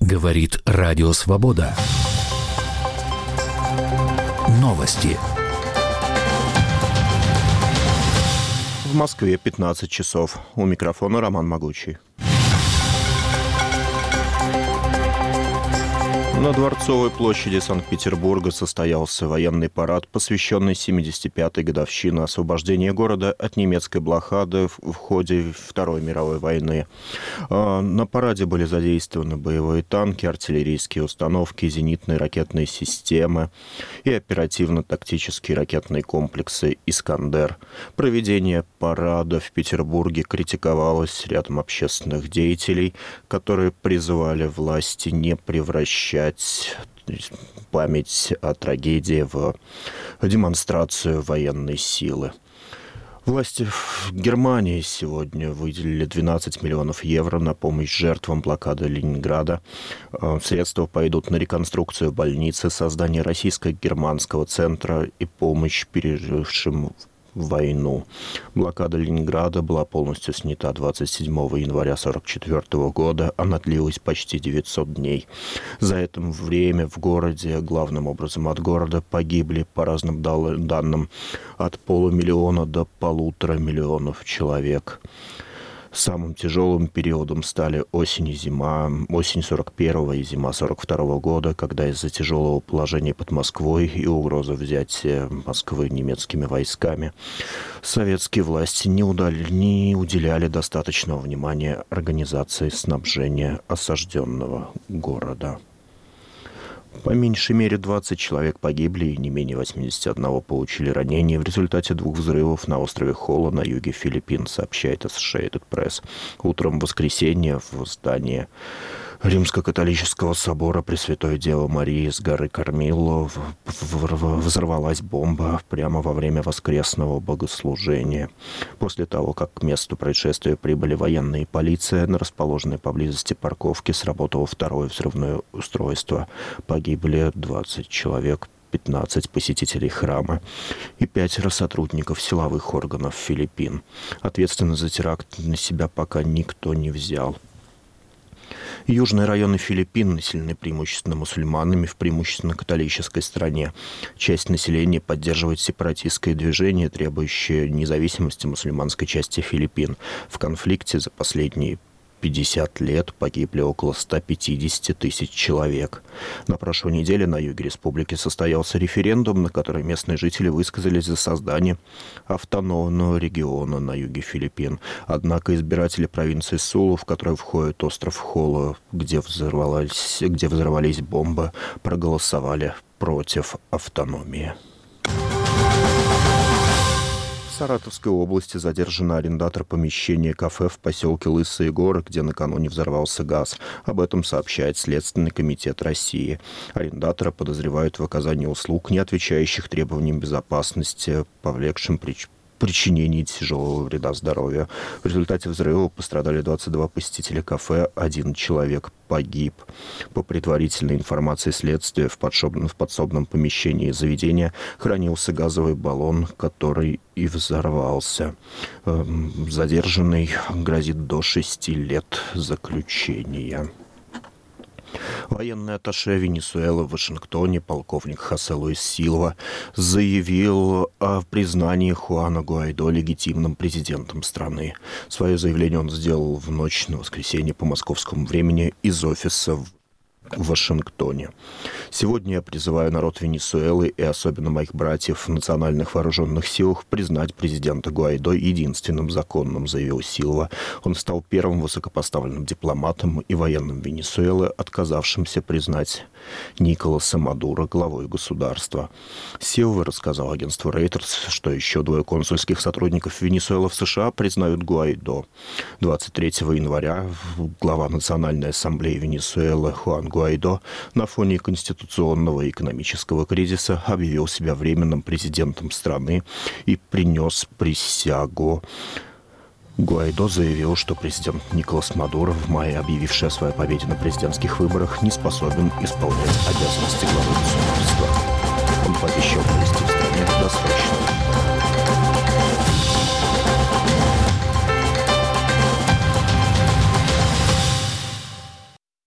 Говорит Радио Свобода. Новости. В Москве 15 часов. У микрофона Роман Могучий. На Дворцовой площади Санкт-Петербурга состоялся военный парад, посвященный 75-й годовщине освобождения города от немецкой блокады в ходе Второй мировой войны. На параде были задействованы боевые танки, артиллерийские установки, зенитные ракетные системы и оперативно-тактические ракетные комплексы «Искандер». Проведение парада в Петербурге критиковалось рядом общественных деятелей, которые призывали власти не превращать память о трагедии в демонстрацию военной силы. Власти в Германии сегодня выделили 12 миллионов евро на помощь жертвам блокады Ленинграда. Средства пойдут на реконструкцию больницы, создание российско-германского центра и помощь пережившим войну. Блокада Ленинграда была полностью снята 27 января 1944 года. Она длилась почти 900 дней. За это время в городе, главным образом от города, погибли, по разным данным, от 500 000 до 1,5 миллиона человек. Самым тяжелым периодом стали осень и зима, осень 41-го и зима 42-го года, когда из-за тяжелого положения под Москвой и угрозы взятия Москвы немецкими войсками советские власти не уделяли достаточного внимания организации снабжения осажденного города. По меньшей мере 20 человек погибли и не менее 81 получили ранения в результате 2 взрывов на острове Хола на юге Филиппин, сообщает Associated Press. Утром в воскресенье в здании Римско-католического собора Пресвятой Девы Марии с горы Кармило взорвалась бомба прямо во время воскресного богослужения. После того, как к месту происшествия прибыли военные и полиция, на расположенной поблизости парковке сработало второе взрывное устройство. Погибли 20 человек, 15 посетителей храма и 5 сотрудников силовых органов Филиппин. Ответственность за теракт на себя пока никто не взял. Южные районы Филиппин населены преимущественно мусульманами в преимущественно католической стране. Часть населения поддерживает сепаратистское движение, требующее независимости мусульманской части Филиппин. В конфликте за последние 50 лет погибли около 150 тысяч человек. На прошлой неделе на юге республики состоялся референдум, на который местные жители высказались за создание автономного региона на юге Филиппин. Однако избиратели провинции Сулу, в которую входит остров Хола, где взорвались бомбы, проголосовали против автономии. В Саратовской области задержан арендатор помещения кафе в поселке Лысые горы, где накануне взорвался газ. Об этом сообщает Следственный комитет России. Арендатора подозревают в оказании услуг, не отвечающих требованиям безопасности, повлекшим причинении тяжелого вреда здоровью. В результате взрыва пострадали 22 посетителя кафе, 1 человек погиб. По предварительной информации следствия, в подсобном помещении заведения хранился газовый баллон, который и взорвался. Задержанный грозит до 6 лет заключения. Военный атташе Венесуэлы в Вашингтоне, полковник Хосе Луис Силва, заявил о признании Хуана Гуайдо легитимным президентом страны. Свое заявление он сделал в ночь на воскресенье по московскому времени из офиса в Вашингтоне. Сегодня я призываю народ Венесуэлы и особенно моих братьев в национальных вооруженных силах признать президента Гуайдо единственным законным, заявил Силва. Он стал первым высокопоставленным дипломатом и военным Венесуэлы, отказавшимся признать Николаса Мадуро главой государства. Силва рассказал агентству Reuters, что еще 2 консульских сотрудников Венесуэлы в США признают Гуайдо. 23 января глава Национальной ассамблеи Венесуэлы Хуан Гуайдо на фоне конституционного и экономического кризиса объявил себя временным президентом страны и принес присягу. Гуайдо заявил, что президент Николас Мадуро, в мае объявивший о своей победе на президентских выборах, не способен исполнять обязанности главы государства. Он пообещал провести в стране досрочную